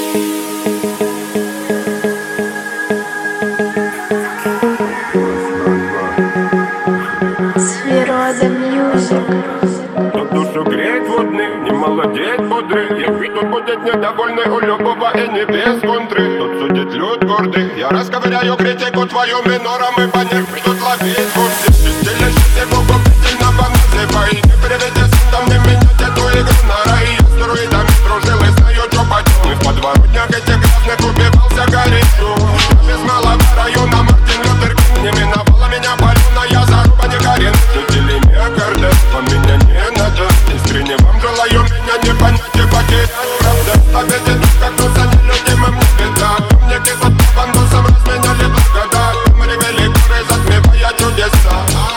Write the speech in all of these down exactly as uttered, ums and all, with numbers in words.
Тут душу греть водный, не молодеть бодрый. Як вид тут будет недовольный у любого и не без контры. Тут судит люд гордый, я расковыряю критику твою минором и по них придут ловить бурды. Чистили жизни губительного называ и не приведи сам не менять эту игру на рай. Я с друидами дружил и знаю, что почему. И в подворотнях этих грязных убивался горячо. Я без малого района Мартин Лютер Кинг. Не миновала меня паленая заруба не горит. Жители Мекарда, а меня не надо. Искренне вам желаю меня не понять и потерять. Правда, обидит, как туса нелюдимым не беда. Умники под бандусом разменяли благодать. Мы ревели горы, затмевая чудеса.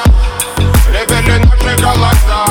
Ревели наши голоса.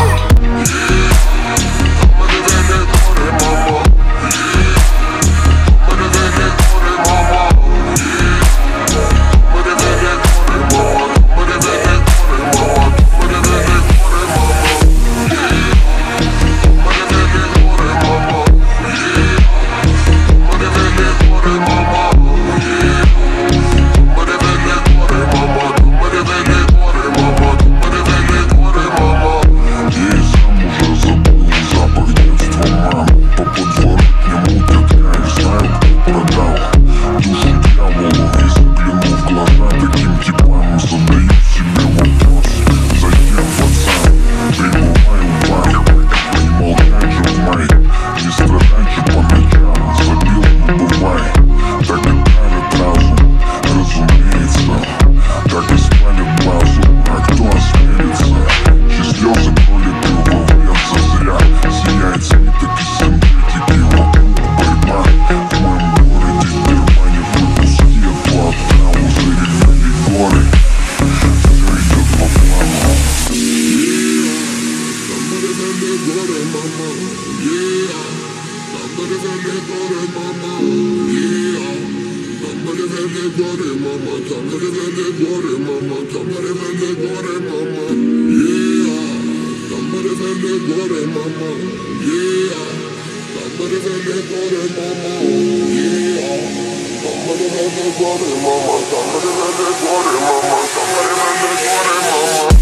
Mama,